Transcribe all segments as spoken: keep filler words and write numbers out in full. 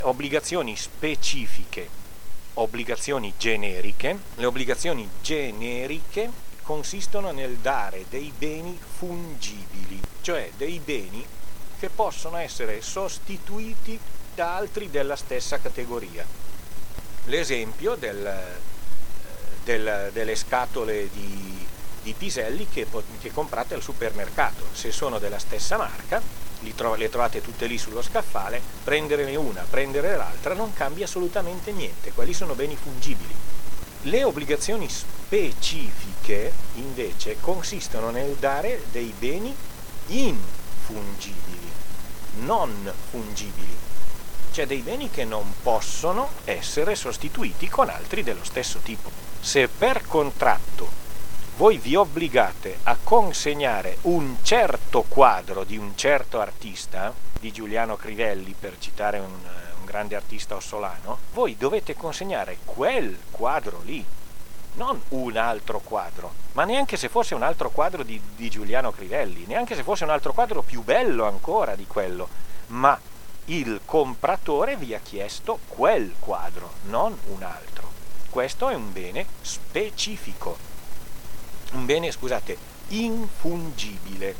Obbligazioni specifiche, obbligazioni generiche. Le obbligazioni generiche consistono nel dare dei beni fungibili, cioè dei beni che possono essere sostituiti da altri della stessa categoria. L'esempio del, del, delle scatole di, di piselli che, che comprate al supermercato, se sono della stessa marca, li tro- le trovate tutte lì sullo scaffale, prenderne una, prendere l'altra, non cambia assolutamente niente, quelli sono beni fungibili. Le obbligazioni specifiche, invece, consistono nel dare dei beni infungibili, non fungibili, cioè dei beni che non possono essere sostituiti con altri dello stesso tipo. Se per contratto voi vi obbligate a consegnare un certo quadro di un certo artista, di Giuliano Crivelli per citare un, un grande artista ossolano, voi dovete consegnare quel quadro lì, non un altro quadro, ma neanche se fosse un altro quadro di, di Giuliano Crivelli, neanche se fosse un altro quadro più bello ancora di quello, ma il compratore vi ha chiesto quel quadro, non un altro. Questo è un bene specifico, un bene, scusate, infungibile,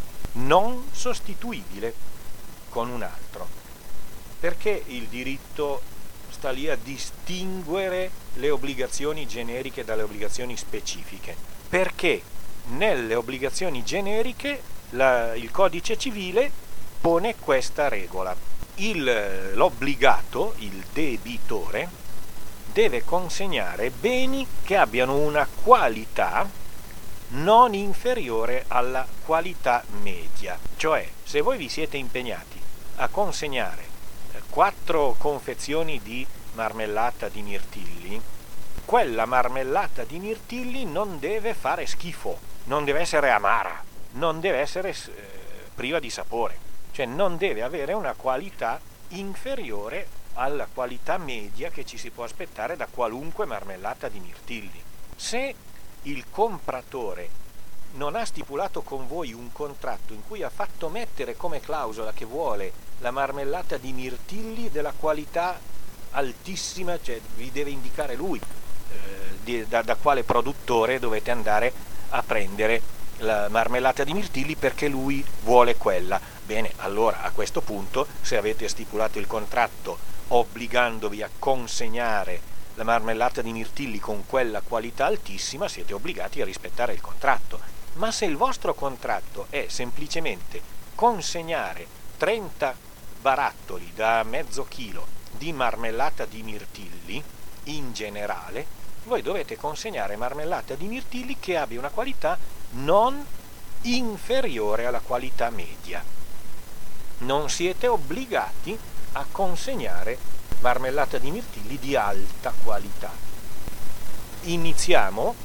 non sostituibile con un altro. Perché il diritto sta lì a distinguere le obbligazioni generiche dalle obbligazioni specifiche? Perché nelle obbligazioni generiche la, il codice civile pone questa regola. Il, l'obbligato, il debitore, deve consegnare beni che abbiano una qualità non inferiore alla qualità media. Cioè, se voi vi siete impegnati a consegnare quattro confezioni di marmellata di mirtilli, quella marmellata di mirtilli non deve fare schifo, non deve essere amara, non deve essere eh, priva di sapore, cioè non deve avere una qualità inferiore alla qualità media che ci si può aspettare da qualunque marmellata di mirtilli. Se il compratore non ha stipulato con voi un contratto in cui ha fatto mettere come clausola che vuole la marmellata di mirtilli della qualità altissima, cioè vi deve indicare lui eh, di, da, da quale produttore dovete andare a prendere la marmellata di mirtilli perché lui vuole quella. Bene, allora a questo punto, se avete stipulato il contratto obbligandovi a consegnare la marmellata di mirtilli con quella qualità altissima, siete obbligati a rispettare il contratto. Ma se il vostro contratto è semplicemente consegnare trenta barattoli da mezzo chilo di marmellata di mirtilli in generale, voi dovete consegnare marmellata di mirtilli che abbia una qualità non inferiore alla qualità media. Non siete obbligati a consegnare marmellata di mirtilli di alta qualità. Iniziamo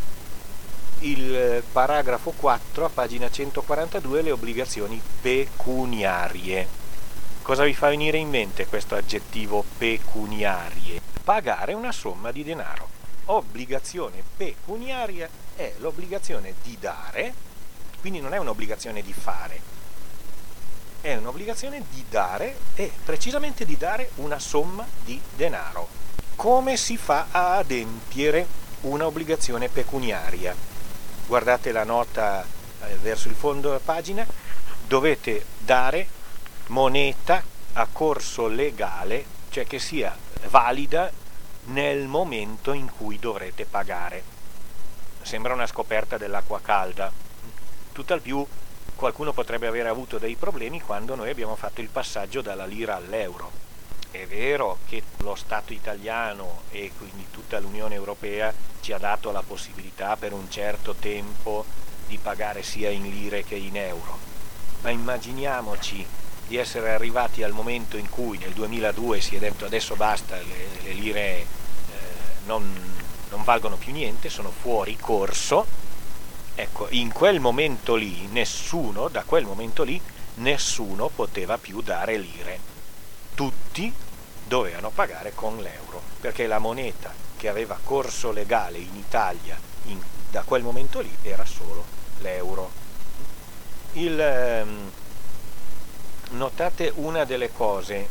il paragrafo quattro a pagina centoquarantadue, le obbligazioni pecuniarie. Cosa vi fa venire in mente questo aggettivo pecuniarie? Pagare una somma di denaro. Obbligazione pecuniaria è l'obbligazione di dare, quindi non è un'obbligazione di fare, è un'obbligazione di dare e precisamente di dare una somma di denaro. Come si fa a adempiere una obbligazione pecuniaria? Guardate la nota eh, verso il fondo della pagina, dovete dare moneta a corso legale, cioè che sia valida nel momento in cui dovrete pagare. Sembra una scoperta dell'acqua calda, tutt'al più qualcuno potrebbe avere avuto dei problemi quando noi abbiamo fatto il passaggio dalla lira all'euro. È vero che lo Stato italiano e quindi tutta l'Unione Europea ci ha dato la possibilità per un certo tempo di pagare sia in lire che in euro, ma immaginiamoci di essere arrivati al momento in cui nel duemiladue si è detto adesso basta, le, le lire eh, non, non valgono più niente, sono fuori corso. Ecco, in quel momento lì nessuno, da quel momento lì, nessuno poteva più dare lire. Tutti dovevano pagare con l'euro, perché la moneta che aveva corso legale in Italia in, da quel momento lì era solo l'euro. Il, ehm, notate una delle cose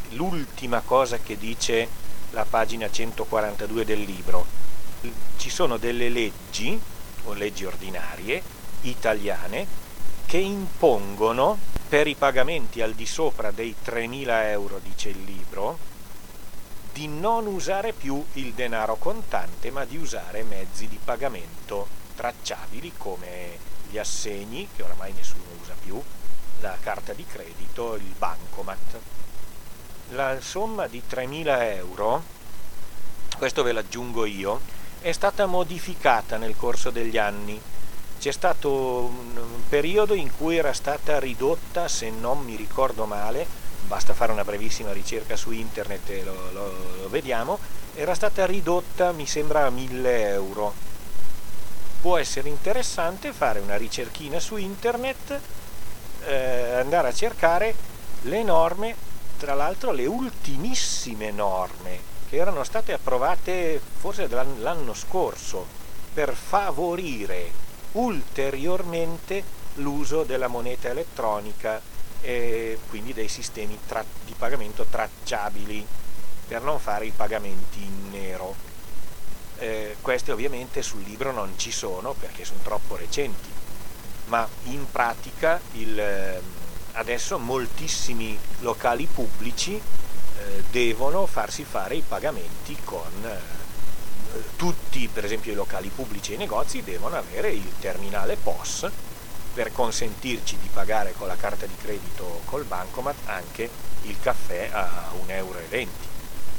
l'ultima cosa che dice la pagina centoquarantadue del libro. Ci sono delle leggi, o leggi ordinarie, italiane, che impongono per i pagamenti al di sopra dei tremila euro, dice il libro, di non usare più il denaro contante, ma di usare mezzi di pagamento tracciabili come gli assegni, che oramai nessuno usa più, la carta di credito, il bancomat. La somma di tremila euro, questo ve l'aggiungo io, è stata modificata nel corso degli anni. C'è stato un periodo in cui era stata ridotta, se non mi ricordo male, basta fare una brevissima ricerca su internet e lo, lo, lo vediamo, era stata ridotta, mi sembra, a mille euro. Può essere interessante fare una ricerchina su internet, eh, andare a cercare le norme, tra l'altro le ultimissime norme che erano state approvate forse l'anno scorso per favorire ulteriormente l'uso della moneta elettronica e quindi dei sistemi tra- di pagamento tracciabili per non fare i pagamenti in nero. Eh, queste ovviamente sul libro non ci sono perché sono troppo recenti, ma in pratica il, adesso moltissimi locali pubblici eh, devono farsi fare i pagamenti con eh, tutti, per esempio i locali pubblici e i negozi devono avere il terminale P O S per consentirci di pagare con la carta di credito o col bancomat anche il caffè a un euro e venti.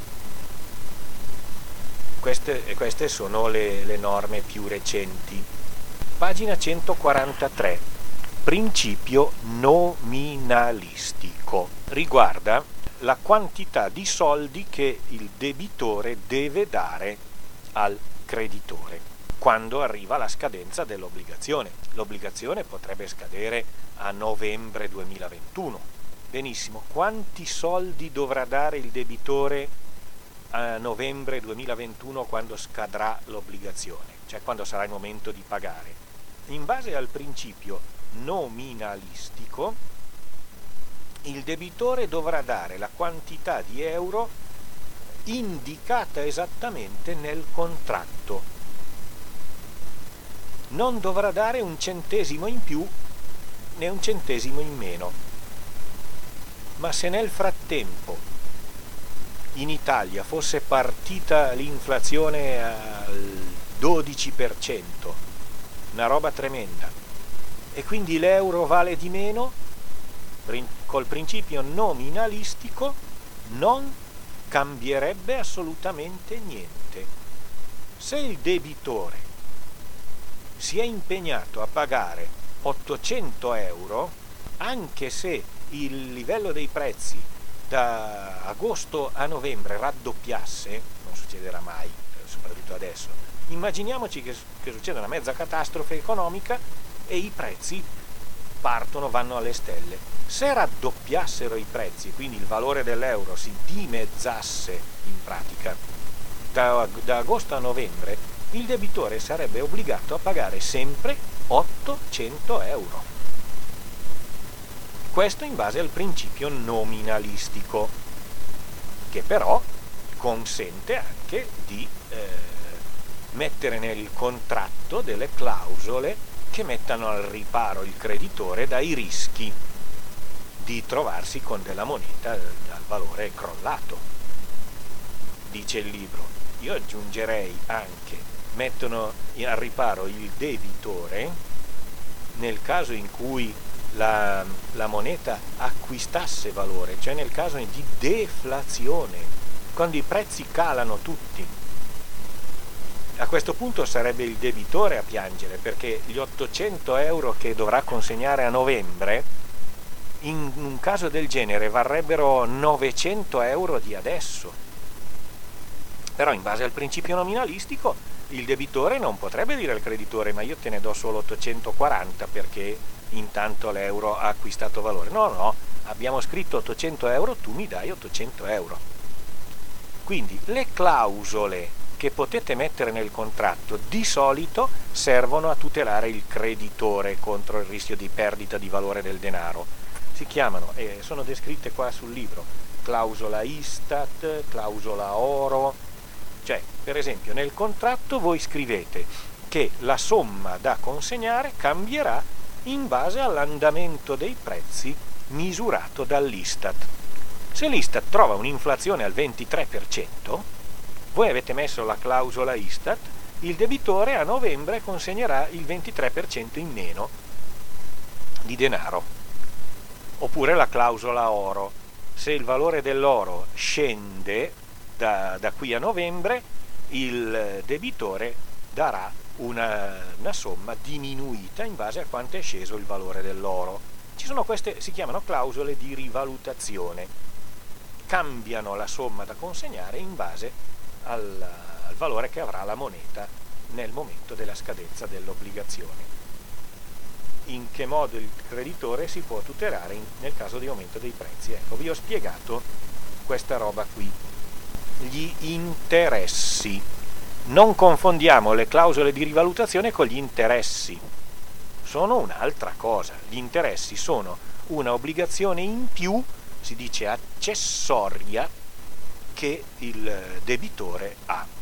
Queste, queste sono le, le norme più recenti. Pagina centoquarantatré. Principio nominalistico. Riguarda la quantità di soldi che il debitore deve dare al creditore quando arriva la scadenza dell'obbligazione. L'obbligazione potrebbe scadere a novembre duemilaventuno. Benissimo, quanti soldi dovrà dare il debitore a novembre duemilaventuno quando scadrà l'obbligazione, cioè quando sarà il momento di pagare? In base al principio nominalistico, il debitore dovrà dare la quantità di euro indicata esattamente nel contratto. Non dovrà dare un centesimo in più né un centesimo in meno. Ma se nel frattempo in Italia fosse partita l'inflazione al dodici per cento, una roba tremenda, e quindi l'euro vale di meno, col principio nominalistico non cambierebbe assolutamente niente. Se il debitore si è impegnato a pagare ottocento euro, anche se il livello dei prezzi da agosto a novembre raddoppiasse, non succederà mai, soprattutto adesso, immaginiamoci che, che succeda una mezza catastrofe economica e i prezzi partono, vanno alle stelle. Se raddoppiassero i prezzi, quindi il valore dell'euro si dimezzasse in pratica da, da agosto a novembre, il debitore sarebbe obbligato a pagare sempre ottocento euro. Questo in base al principio nominalistico, che però consente anche di eh, mettere nel contratto delle clausole che mettano al riparo il creditore dai rischi di trovarsi con della moneta dal valore crollato. Dice il libro. Io aggiungerei anche, mettono al riparo il debitore nel caso in cui la, la moneta acquistasse valore, cioè nel caso di deflazione, quando i prezzi calano tutti. A questo punto sarebbe il debitore a piangere, perché gli ottocento euro che dovrà consegnare a novembre, in un caso del genere varrebbero novecento euro di adesso. Però in base al principio nominalistico il debitore non potrebbe dire al creditore: ma io te ne do solo ottocentoquaranta perché intanto l'euro ha acquistato valore. No, no, abbiamo scritto ottocento euro, tu mi dai ottocento euro. Quindi le clausole che potete mettere nel contratto di solito servono a tutelare il creditore contro il rischio di perdita di valore del denaro. Si chiamano, e sono descritte qua sul libro, clausola Istat, clausola oro. Cioè, per esempio, nel contratto voi scrivete che la somma da consegnare cambierà in base all'andamento dei prezzi misurato dall'Istat. Se l'Istat trova un'inflazione al ventitré per cento, voi avete messo la clausola Istat, il debitore a novembre consegnerà il ventitré per cento in meno di denaro. Oppure la clausola oro. Se il valore dell'oro scende da, da qui a novembre, il debitore darà una, una somma diminuita in base a quanto è sceso il valore dell'oro. Ci sono queste, si chiamano clausole di rivalutazione. Cambiano la somma da consegnare in base al, al valore che avrà la moneta nel momento della scadenza dell'obbligazione. In che modo il creditore si può tutelare in, nel caso di aumento dei prezzi? Ecco, vi ho spiegato questa roba qui. Gli interessi. Non confondiamo le clausole di rivalutazione con gli interessi. Sono un'altra cosa. Gli interessi sono una obbligazione in più, si dice accessoria, che il debitore ha.